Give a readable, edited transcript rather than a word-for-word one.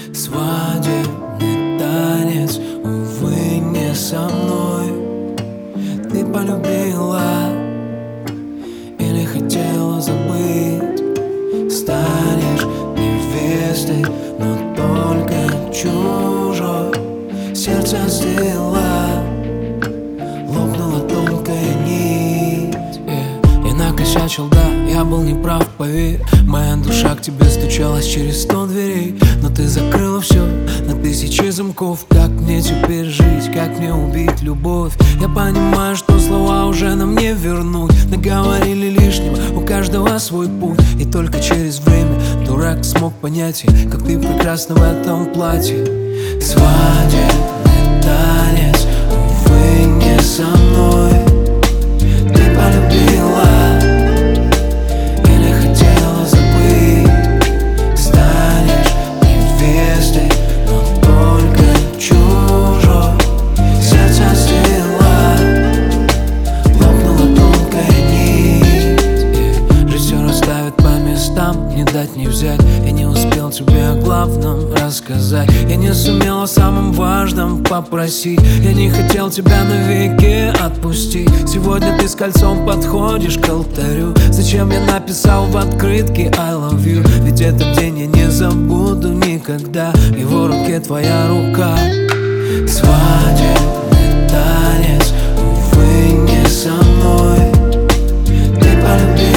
Свадебный танец, увы, не со мной. Ты полюбила или хотела забыть? Станешь невестой, но только чужой. Сердце остыло, лопнула тонкая нить. Я накосячил, да, я был неправ, поверь. Моя душа к тебе стучалась через 100 дверей, но ты закрыла все на 1000 замков. Как мне теперь жить, как мне убить любовь? Я понимаю, что слова уже нам не вернуть. Наговорили лишнего, у каждого свой путь. И только через время дурак смог понять, как ты прекрасна в этом платье. Свадебный танец, увы, не со мной. Ты полюбила или хотела забыть? Станешь невестой, но только чужой. Сердце остыло, лопнула тонкая нить. Жизнь все расставит по местам, не дать не взять. Я не успел тебе о главном рассказать. Я не сумел о самом важном попросить. Я не хотел тебя навеки отпустить. Сегодня ты с кольцом подходишь к алтарю. Зачем я написал в открытке I love you? Ведь этот день я не забуду никогда. И в руке твоя рука. Свадебный танец, увы, не со мной. Ты полюбила